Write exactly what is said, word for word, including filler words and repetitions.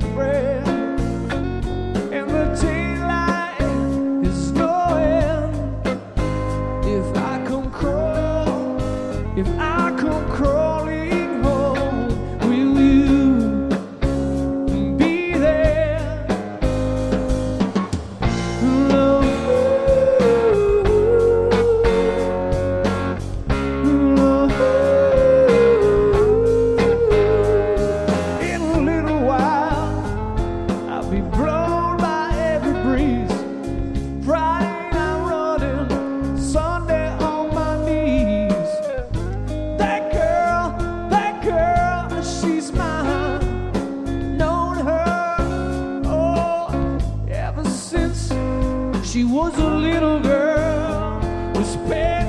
friend. And the daylight is knowing if I come crawl, if I come crawling home, will you be there? Love, love. In a little while, I'll be blown by every breeze. Friday I'm running, Sunday on my knees. That girl, that girl, she's mine. Known her, oh, ever since she was a little girl. Respect